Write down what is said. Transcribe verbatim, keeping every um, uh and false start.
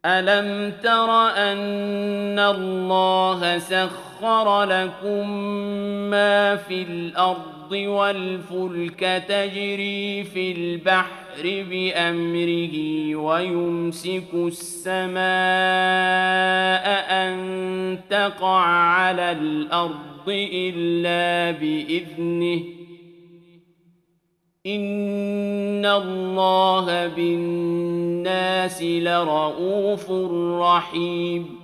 أَلَمْ تَرَ أَنَّ اللَّهَ سَخَّرَ لَكُم مَّا فِي الْأَرْضِ وَالْفُلْكَ تَجْرِي فِي الْبَحْرِ بِأَمْرِهِ وَيُمْسِكُ السَّمَاءَ أَن تَقَعَ عَلَى الْأَرْضِ إِلَّا بِإِذْنِهِ ۗ إِنَّ اللَّهَ بِالنَّاسِ لَرَءُوفٌ رَّحِيمٌ